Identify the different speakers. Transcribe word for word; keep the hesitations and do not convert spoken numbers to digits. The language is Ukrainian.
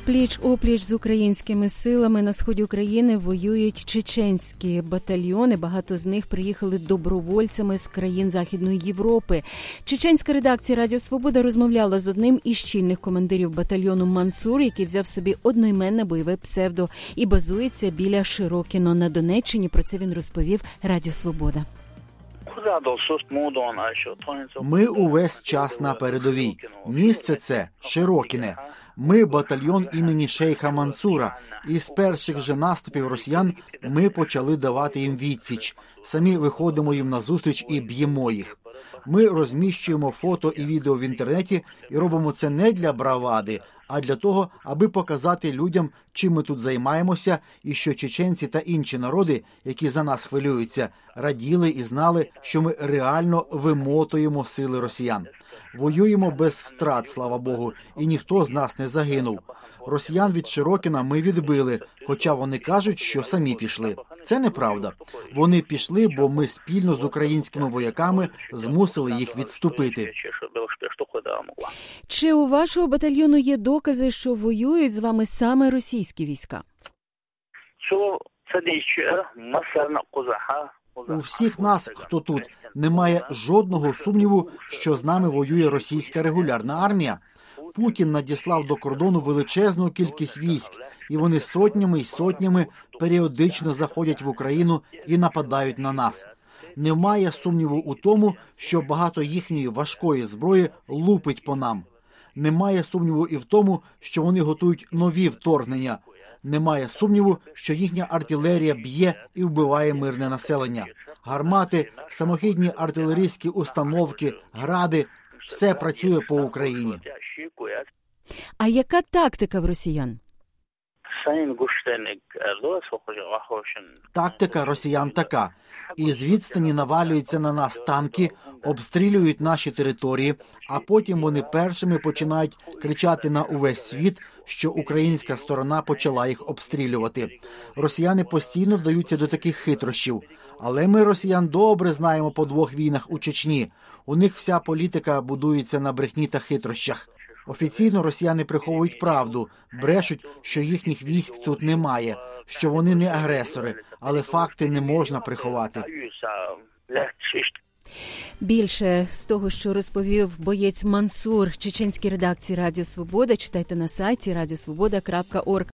Speaker 1: Пліч-опліч з українськими силами на сході України воюють чеченські батальйони. Багато з них приїхали добровольцями з країн Західної Європи. Чеченська редакція Радіо Свобода розмовляла з одним із чільних командирів батальйону «Мансур», який взяв собі одноіменне бойове псевдо і базується біля Широкіно на Донеччині. Про це він розповів Радіо Свобода.
Speaker 2: Ми увесь час на передовій. Місце це Широкіне. Ми батальйон імені шейха Мансура. І з перших же наступів росіян ми почали давати їм відсіч. Самі виходимо їм назустріч і б'ємо їх. Ми розміщуємо фото і відео в інтернеті і робимо це не для бравади, а для того, аби показати людям, чим ми тут займаємося, і що чеченці та інші народи, які за нас хвилюються, раділи і знали, що ми реально вимотуємо сили росіян. Воюємо без втрат, слава Богу, і ніхто з нас не загинув. Росіян від Широкіна ми відбили, хоча вони кажуть, що самі пішли. Це неправда. Вони пішли, бо ми спільно з українськими вояками змусили їх відступити.
Speaker 1: Чи у вашого батальйону є докази, що воюють з вами саме російські війська?
Speaker 2: У всіх нас, хто тут, немає жодного сумніву, що з нами воює російська регулярна армія. Путін надіслав до кордону величезну кількість військ, і вони сотнями й сотнями періодично заходять в Україну і нападають на нас. Немає сумніву у тому, що багато їхньої важкої зброї лупить по нам. Немає сумніву і в тому, що вони готують нові вторгнення. Немає сумніву, що їхня артилерія б'є і вбиває мирне населення. Гармати, самохідні артилерійські установки, гради – все працює по Україні.
Speaker 1: А яка тактика в росіян?
Speaker 2: Тактика росіян така. Із відстані навалюються на нас танки, обстрілюють наші території, а потім вони першими починають кричати на увесь світ, що українська сторона почала їх обстрілювати. Росіяни постійно вдаються до таких хитрощів. Але ми росіян добре знаємо по двох війнах у Чечні. У них вся політика будується на брехні та хитрощах. Офіційно росіяни приховують правду, брешуть, що їхніх військ тут немає, що вони не агресори, але факти не можна приховати.
Speaker 1: Більше з того, що розповів боєць Мансур чеченській редакції Радіо Свобода, читайте на сайті радіосвобода крапка орг.